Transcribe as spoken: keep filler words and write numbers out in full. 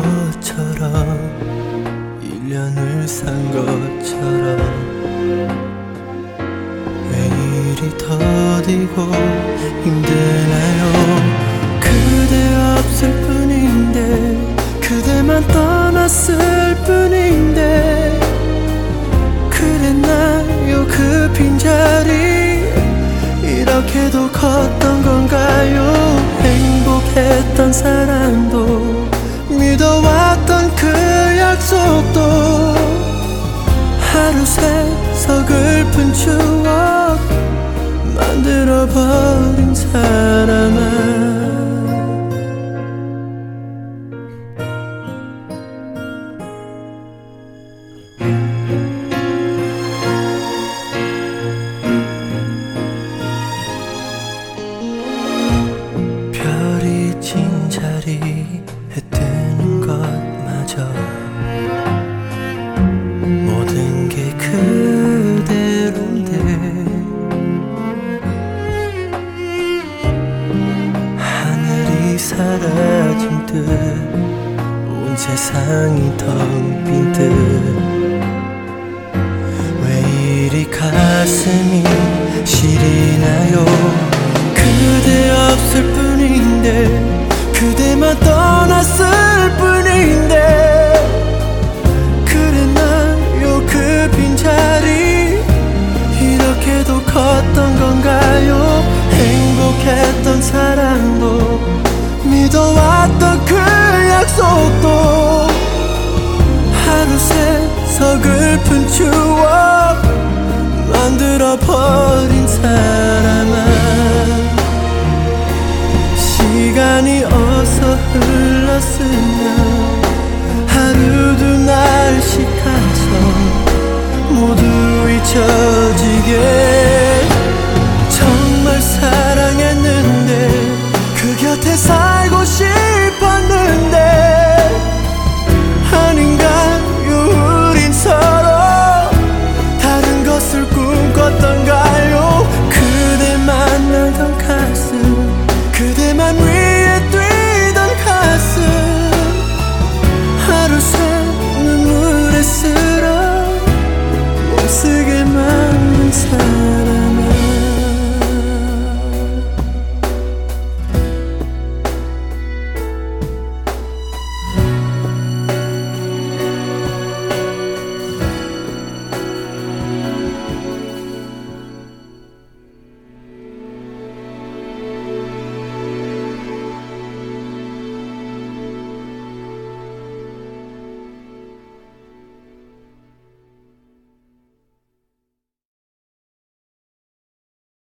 것처럼 일 년을 산 것처럼 왜 이리 더디고 힘드나요? 그대 없을 뿐인데 그대만 떠났을 뿐인데 그랬나요? 그 빈자리 이렇게도 컸던 건가요? 행복했던 사랑도 믿어왔던 그 약속도 하루 새 서글픈 추억 만들어버린 사람아. 별이 진 자리에 뜨는 것마저 모든 게 그대로인데 하늘이 사라진 듯 온 세상이 텅 빈 듯 왜 이리 가슴이 시리나요? 그대 없을 뿐인데 그대만 떠났을